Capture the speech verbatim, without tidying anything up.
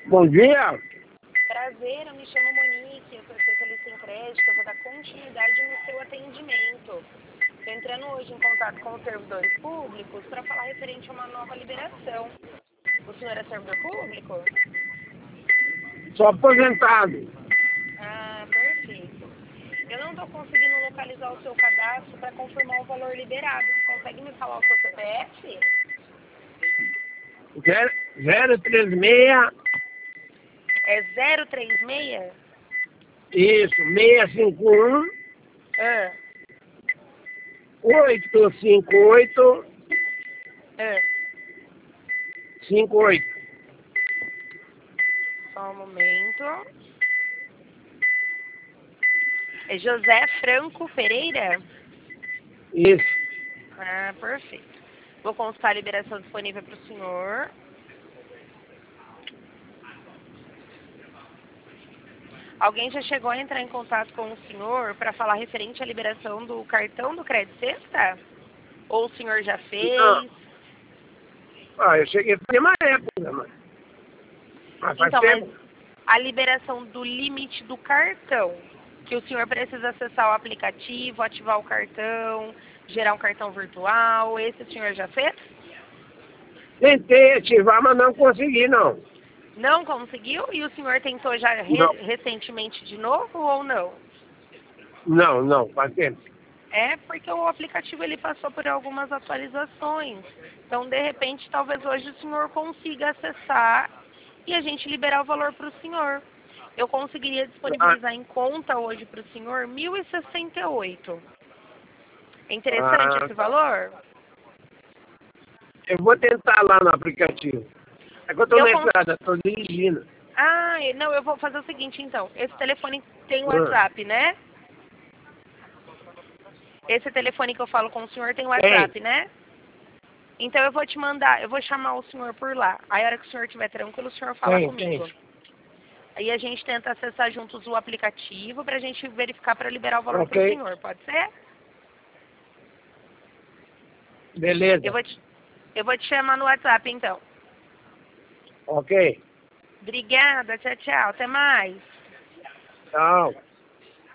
Bom dia. Prazer, eu me chamo Monique, eu sou especialista em crédito, eu vou dar continuidade no seu atendimento. Estou entrando hoje em contato com os servidores públicos para falar referente a uma nova liberação. O senhor é servidor público? Sou aposentado. Ah, perfeito. Eu não estou conseguindo localizar o seu cadastro para confirmar o valor liberado. Consegue me falar o seu C P F? zero três seis. É zero três seis? Isso, seis cinco um, Ah, oito cinco oito, ah. cinco oito. Só um momento. É José Franco Pereira? Isso. Ah, perfeito. Vou consultar a liberação disponível para o senhor. Alguém já chegou a entrar em contato com o senhor para falar referente à liberação do cartão do Crédito Sexta? Ou o senhor já Não. fez? Ah, eu cheguei a fazer uma época, mas, mas faz Então, mas tempo. a liberação do limite do cartão, que o senhor precisa acessar o aplicativo, ativar o cartão, gerar um cartão virtual, esse o senhor já fez? Tentei ativar, mas não consegui, não. Não conseguiu? E o senhor tentou já re Não, recentemente de novo ou não? não, não, faz tempo. É porque o aplicativo ele passou por algumas atualizações. Então, de repente, talvez hoje o senhor consiga acessar e a gente liberar o valor para o senhor. Eu conseguiria Ah, disponibilizar em conta hoje para o senhor mil e sessenta e oito. É interessante ah, esse tá. valor? Eu vou tentar lá no aplicativo. É que eu tô Eu na cons... estrada, tô dirigindo. Ah, não, eu vou fazer o seguinte então. Esse telefone tem Ah, WhatsApp, né? Esse telefone que eu falo com o senhor tem tem, WhatsApp, né? Então eu vou te mandar, eu vou chamar o senhor por lá. Aí a hora que o senhor estiver tranquilo, o senhor fala tem, tem. comigo. Aí a gente tenta acessar juntos o aplicativo para a gente verificar para liberar o valor para o Ok, senhor, pode ser? Eu beleza. vou te, eu vou te chamar no WhatsApp então. Ok, Obrigada, tchau, tchau, até mais. tchau.